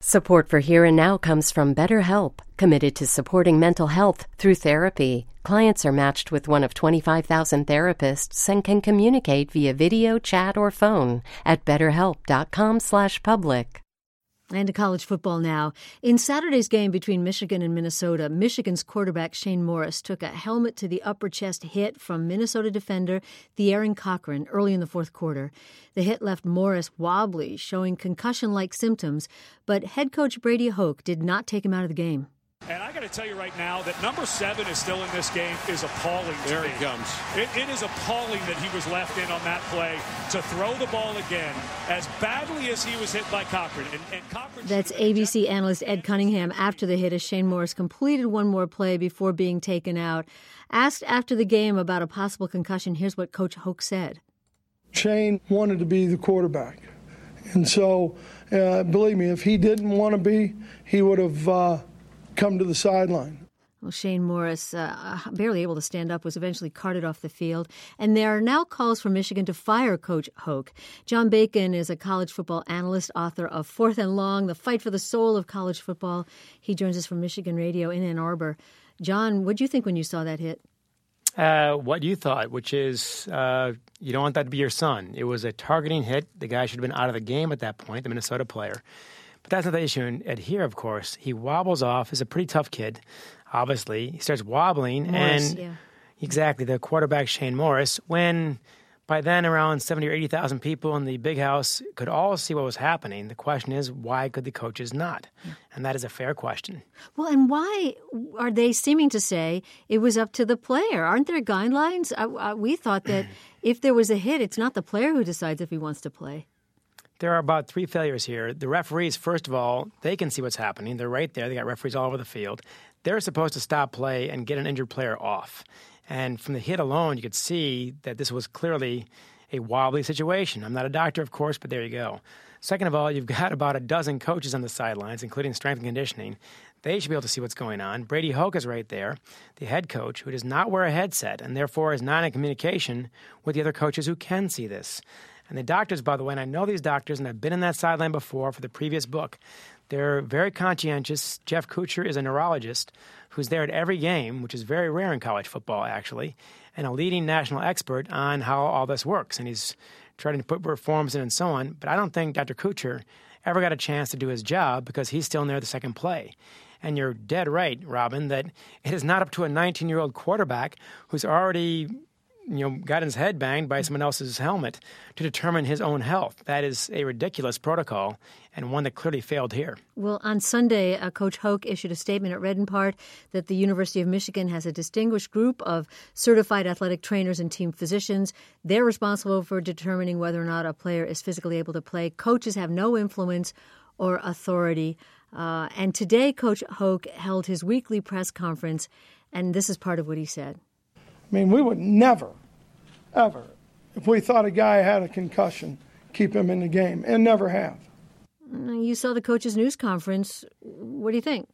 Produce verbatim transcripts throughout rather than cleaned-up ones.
Support for Here and Now comes from BetterHelp, committed to supporting mental health through therapy. Clients are matched with one of twenty-five thousand therapists and can communicate via video, chat, or phone at betterhelp.com slash public. And to college football now. In Saturday's game between Michigan and Minnesota, Michigan's quarterback Shane Morris took a helmet to the upper chest hit from Minnesota defender The'Aaron Cochran early in the fourth quarter. The hit left Morris wobbly, showing concussion-like symptoms, but head coach Brady Hoke did not take him out of the game. And I got to tell you right now that number seven is still in this game is appalling to there me. He comes. It, it is appalling that he was left in on that play to throw the ball again as badly as he was hit by Cochran. And, and Cochran That's A B C analyst Ed Cunningham after the hit as Shane Morris completed one more play before being taken out. Asked after the game about a possible concussion, here's what Coach Hoke said. Shane wanted to be the quarterback. And so, uh, believe me, if he didn't want to be, he would have uh, come to the sideline. Well, Shane Morris, uh, barely able to stand up, was eventually carted off the field. And there are now calls for Michigan to fire Coach Hoke. John Bacon is a college football analyst, author of Fourth and Long, The Fight for the Soul of College Football. He joins us from Michigan Radio in Ann Arbor. John, what did you think when you saw that hit? Uh, what you thought, which is uh, you don't want that to be your son. It was a targeting hit. The guy should have been out of the game at that point, the Minnesota player. But that's not the issue. And at here, of course, he wobbles off. He's a pretty tough kid, obviously. He starts wobbling. Morris, and yeah. Exactly, the quarterback, Shane Morris, when by then around seventy or eighty thousand people in the big house could all see what was happening. The question is, why could the coaches not? Yeah. And that is a fair question. Well, and why are they seeming to say it was up to the player? Aren't there guidelines? I, I, we thought that if there was a hit, it's not the player who decides if he wants to play. There are about three failures here. The referees, first of all, they can see what's happening. They're right there. They got referees all over the field. They're supposed to stop play and get an injured player off. And from the hit alone, you could see that this was clearly a wobbly situation. I'm not a doctor, of course, but there you go. Second of all, you've got about a dozen coaches on the sidelines, including strength and conditioning. They should be able to see what's going on. Brady Hoke is right there, the head coach, who does not wear a headset and therefore is not in communication with the other coaches who can see this. And the doctors, by the way, and I know these doctors, and I've been in that sideline before for the previous book, they're very conscientious. Jeff Kuchar is a neurologist who's there at every game, which is very rare in college football, actually, and a leading national expert on how all this works. And he's trying to put reforms in and so on. But I don't think Doctor Kuchar ever got a chance to do his job because he's still in there the second play. And you're dead right, Robin, that it is not up to a nineteen-year-old quarterback who's already you know, got his head banged by someone else's helmet to determine his own health. That is a ridiculous protocol and one that clearly failed here. Well, on Sunday, uh, Coach Hoke issued a statement at Redden Part that the University of Michigan has a distinguished group of certified athletic trainers and team physicians. They're responsible for determining whether or not a player is physically able to play. Coaches have no influence or authority. Uh, and today, Coach Hoke held his weekly press conference, and this is part of what he said. I mean, we would never, ever, if we thought a guy had a concussion, keep him in the game, and never have. You saw the coach's news conference. What do you think?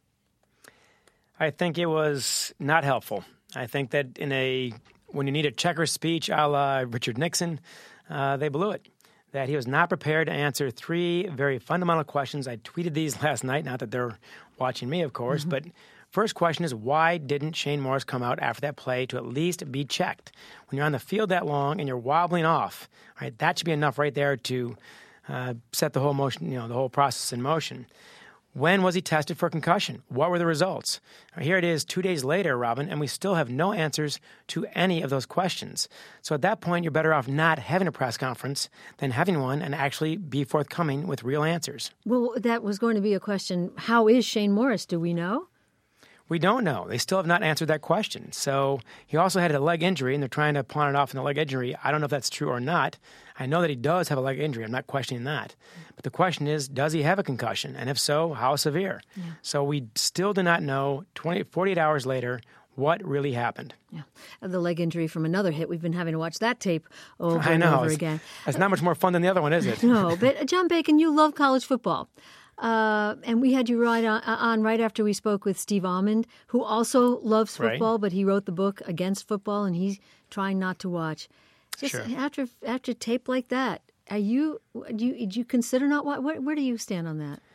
I think it was not helpful. I think that in a when you need a checker speech a la Richard Nixon, uh, they blew it. That he was not prepared to answer three very fundamental questions. I tweeted these last night, not that they're watching me, of course, mm-hmm. but first question is, why didn't Shane Morris come out after that play to at least be checked? When you're on the field that long and you're wobbling off, right, that should be enough right there to uh, set the whole motion, you know, the whole process in motion. When was he tested for concussion? What were the results? Here it is two days later, Robin, and we still have no answers to any of those questions. So at that point, you're better off not having a press conference than having one and actually be forthcoming with real answers. Well, that was going to be a question. How is Shane Morris? Do we know? We don't know. They still have not answered that question. So he also had a leg injury, and they're trying to pawn it off in the leg injury. I don't know if that's true or not. I know that he does have a leg injury. I'm not questioning that. But the question is, does he have a concussion? And if so, how severe? Yeah. So we still do not know, twenty, forty-eight hours later, what really happened. Yeah, the leg injury from another hit. We've been having to watch that tape over I and know. over It's, again. It's not much more fun than the other one, is it? No, but John Bacon, you love college football. Uh, and we had you right on, on right after we spoke with Steve Almond, who also loves football, right. But he wrote the book Against Football, and he's trying not to watch. Just sure. after after tape like that, are you do you do you consider not what? Where, where do you stand on that?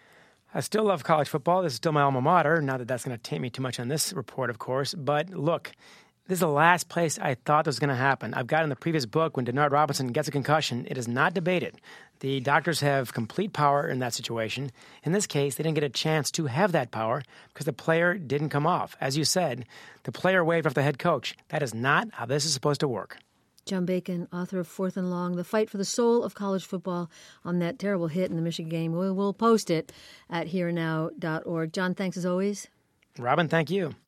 I still love college football. This is still my alma mater. Not that that's going to taint me too much on this report, of course. But look, this is the last place I thought this was going to happen. I've got in the previous book, when Denard Robinson gets a concussion, it is not debated. The doctors have complete power in that situation. In this case, they didn't get a chance to have that power because the player didn't come off. As you said, the player waved off the head coach. That is not how this is supposed to work. John Bacon, author of Fourth and Long, The Fight for the Soul of College Football, on that terrible hit in the Michigan game. We will post it at here and now dot org. John, thanks as always. Robin, thank you.